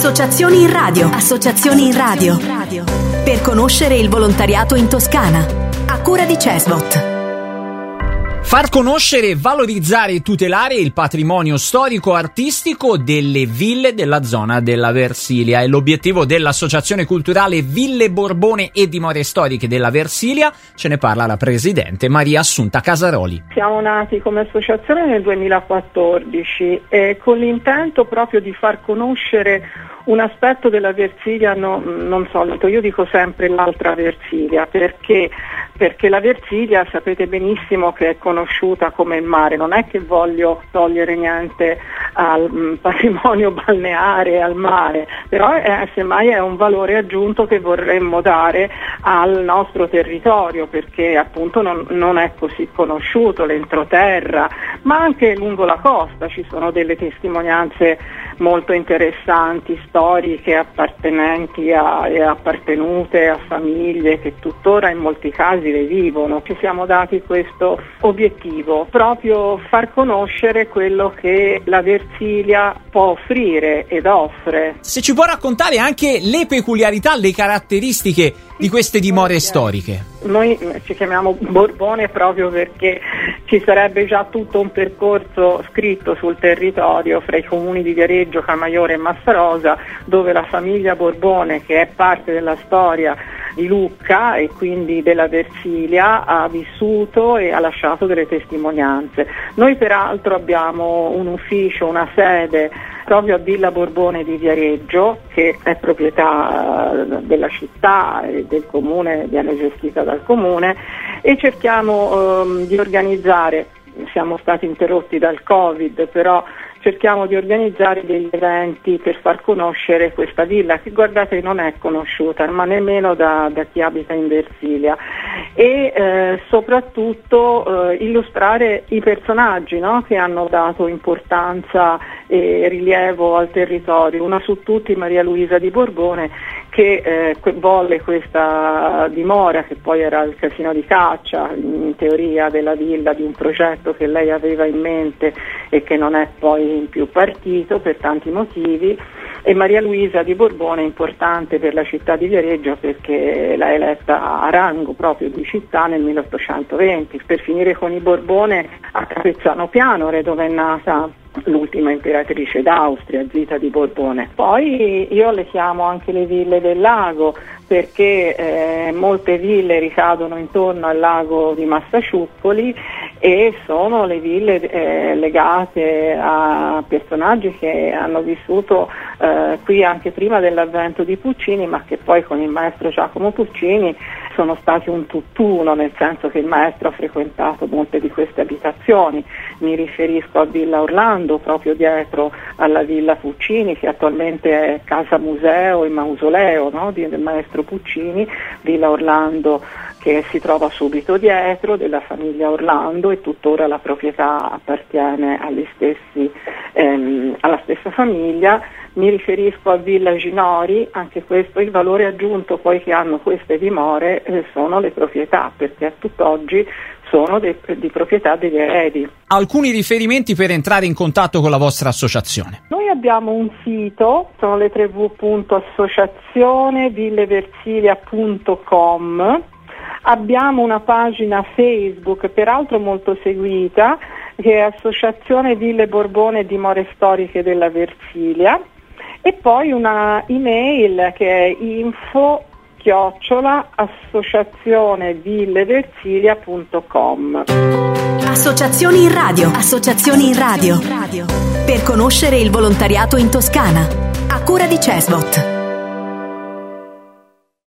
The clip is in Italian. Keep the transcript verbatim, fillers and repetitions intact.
Associazioni in radio. Associazioni in radio. Per conoscere il volontariato in Toscana. A cura di Cesbot. Far conoscere, valorizzare e tutelare il patrimonio storico-artistico delle ville della zona della Versilia è l'obiettivo dell'Associazione Culturale Ville Borbone e Dimore Storiche della Versilia. Ce ne parla la presidente Maria Assunta Casaroli. Siamo nati come associazione nel duemilaquattordici e con l'intento proprio di far conoscere un aspetto della Versilia no, non solito. Io dico sempre l'altra Versilia perché perché la Versilia sapete benissimo che è conosciuta come il mare. Non è che voglio togliere niente al mh, patrimonio balneare, al mare, però è, semmai è un valore aggiunto che vorremmo dare al nostro territorio, perché appunto non, non è così conosciuto l'entroterra, ma anche lungo la costa ci sono delle testimonianze molto interessanti, storiche, appartenenti a, e appartenute a famiglie che tuttora in molti casi le vivono. Ci siamo dati questo obiettivo, proprio far conoscere quello che la Versilia può offrire ed offre. Se ci può raccontare anche le peculiarità, le caratteristiche di queste dimore storiche. Noi ci chiamiamo Borbone proprio perché ci sarebbe già tutto un percorso scritto sul territorio fra i comuni di Viareggio, Camaiore e Massarosa, dove la famiglia Borbone, che è parte della storia di Lucca e quindi della Versilia, ha vissuto e ha lasciato delle testimonianze. Noi peraltro abbiamo un ufficio, una sede proprio a Villa Borbone di Viareggio, che è proprietà della città e del comune, viene gestita dal comune, e cerchiamo um, di organizzare, siamo stati interrotti dal Covid, però cerchiamo di organizzare degli eventi per far conoscere questa villa che, guardate, non è conosciuta, ma nemmeno da, da chi abita in Versilia, e eh, soprattutto eh, illustrare i personaggi, no, che hanno dato importanza e rilievo al territorio. Una su tutti Maria Luisa di Borbone, che eh, volle questa dimora, che poi era il casino di caccia, in teoria della villa, di un progetto che lei aveva in mente e che non è poi più partito per tanti motivi. E Maria Luisa di Borbone è importante per la città di Viareggio perché l'ha eletta a rango proprio di città nel milleottocentoventi. Per finire con i Borbone, a Capezzano Pianore, dove è nata l'ultima imperatrice d'Austria, Zita di Borbone. Poi io le chiamo anche le ville del lago, perché eh, molte ville ricadono intorno al lago di Massaciuppoli e sono le ville eh, legate a personaggi che hanno vissuto eh, qui anche prima dell'avvento di Puccini, ma che poi con il maestro Giacomo Puccini sono stati un tutt'uno, nel senso che il maestro ha frequentato molte di queste abitazioni. Mi riferisco a Villa Orlando, proprio dietro alla Villa Puccini, che attualmente è casa museo e mausoleo, no, del maestro Puccini. Villa Orlando che si trova subito dietro, della famiglia Orlando, e tuttora la proprietà appartiene agli stessi, ehm, alla stessa famiglia. Mi riferisco a Villa Ginori, anche questo, il valore aggiunto poi che hanno queste dimore eh, sono le proprietà, perché a tutt'oggi sono de- di proprietà degli eredi. Alcuni riferimenti per entrare in contatto con la vostra associazione. Noi abbiamo un sito, sono le tre w punto associazione ville versilia punto com, abbiamo una pagina Facebook, peraltro molto seguita, che è Associazione Ville Borbone e Dimore Storiche della Versilia, e poi una email che è info chiocciola associazionevilleversilia punto com. Associazioni in radio. Associazioni in radio. Per conoscere il volontariato in Toscana. A cura di Cesbot.